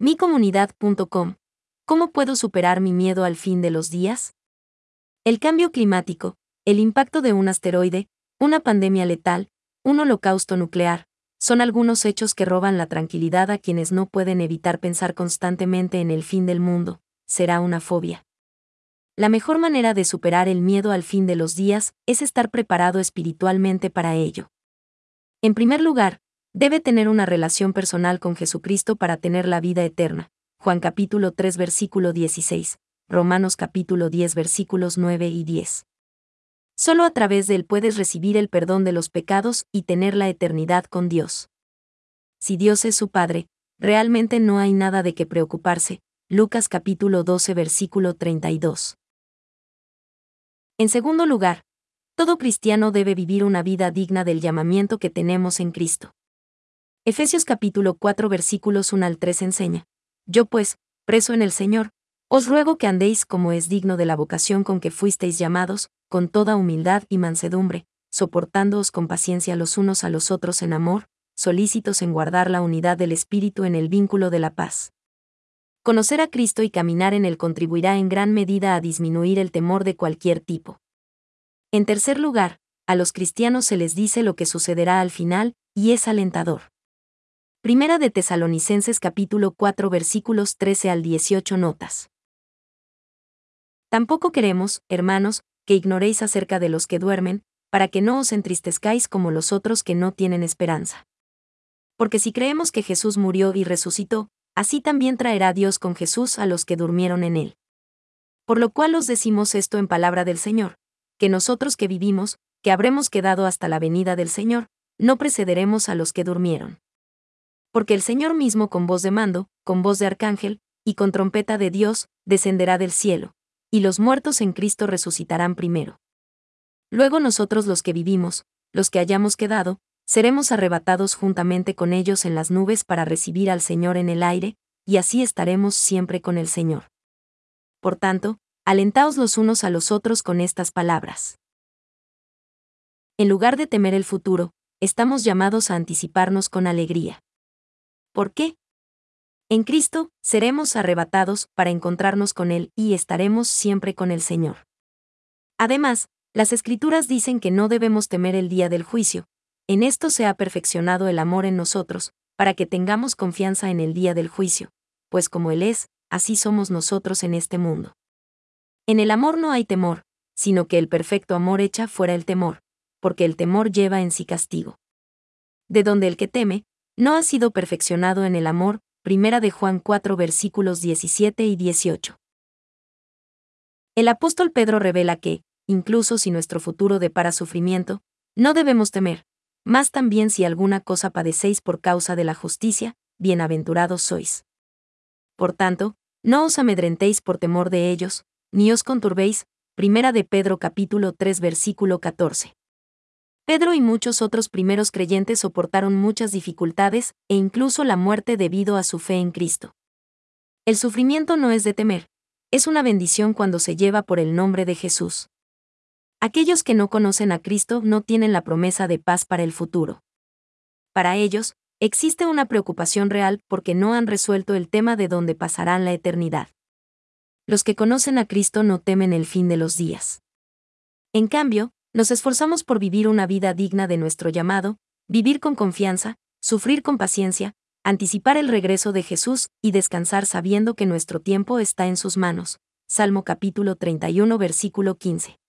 micomunidad.com. ¿Cómo puedo superar mi miedo al fin de los días? El cambio climático, el impacto de un asteroide, una pandemia letal, un holocausto nuclear, son algunos hechos que roban la tranquilidad a quienes no pueden evitar pensar constantemente en el fin del mundo. Será una fobia. La mejor manera de superar el miedo al fin de los días es estar preparado espiritualmente para ello. En primer lugar, debe tener una relación personal con Jesucristo para tener la vida eterna. Juan capítulo 3 versículo 16, Romanos capítulo 10 versículos 9 y 10. Solo a través de él puedes recibir el perdón de los pecados y tener la eternidad con Dios. Si Dios es su Padre, realmente no hay nada de qué preocuparse. Lucas capítulo 12 versículo 32. En segundo lugar, todo cristiano debe vivir una vida digna del llamamiento que tenemos en Cristo. Efesios capítulo 4 versículos 1 al 3 enseña: Yo pues, preso en el Señor, os ruego que andéis como es digno de la vocación con que fuisteis llamados, con toda humildad y mansedumbre, soportándoos con paciencia los unos a los otros en amor, solícitos en guardar la unidad del Espíritu en el vínculo de la paz. Conocer a Cristo y caminar en él contribuirá en gran medida a disminuir el temor de cualquier tipo. En tercer lugar, a los cristianos se les dice lo que sucederá al final, y es alentador. Primera de Tesalonicenses capítulo 4 versículos 13 al 18 notas. Tampoco queremos, hermanos, que ignoréis acerca de los que duermen, para que no os entristezcáis como los otros que no tienen esperanza. Porque si creemos que Jesús murió y resucitó, así también traerá Dios con Jesús a los que durmieron en él. Por lo cual os decimos esto en palabra del Señor, que nosotros que vivimos, que habremos quedado hasta la venida del Señor, no precederemos a los que durmieron. Porque el Señor mismo con voz de mando, con voz de arcángel, y con trompeta de Dios, descenderá del cielo, y los muertos en Cristo resucitarán primero. Luego nosotros los que vivimos, los que hayamos quedado, seremos arrebatados juntamente con ellos en las nubes para recibir al Señor en el aire, y así estaremos siempre con el Señor. Por tanto, alentaos los unos a los otros con estas palabras. En lugar de temer el futuro, estamos llamados a anticiparnos con alegría. ¿Por qué? En Cristo, seremos arrebatados para encontrarnos con Él y estaremos siempre con el Señor. Además, las Escrituras dicen que no debemos temer el día del juicio. En esto se ha perfeccionado el amor en nosotros, para que tengamos confianza en el día del juicio, pues como Él es, así somos nosotros en este mundo. En el amor no hay temor, sino que el perfecto amor echa fuera el temor, porque el temor lleva en sí castigo. De donde el que teme, no ha sido perfeccionado en el amor. Primera de Juan 4 versículos 17 y 18. El apóstol Pedro revela que, incluso si nuestro futuro depara sufrimiento, no debemos temer, más también si alguna cosa padecéis por causa de la justicia, bienaventurados sois. Por tanto, no os amedrentéis por temor de ellos, ni os conturbéis. Primera de Pedro capítulo 3 versículo 14. Pedro y muchos otros primeros creyentes soportaron muchas dificultades e incluso la muerte debido a su fe en Cristo. El sufrimiento no es de temer, es una bendición cuando se lleva por el nombre de Jesús. Aquellos que no conocen a Cristo no tienen la promesa de paz para el futuro. Para ellos, existe una preocupación real porque no han resuelto el tema de dónde pasarán la eternidad. Los que conocen a Cristo no temen el fin de los días. En cambio, nos esforzamos por vivir una vida digna de nuestro llamado, vivir con confianza, sufrir con paciencia, anticipar el regreso de Jesús y descansar sabiendo que nuestro tiempo está en sus manos. Salmo capítulo 31 versículo 15.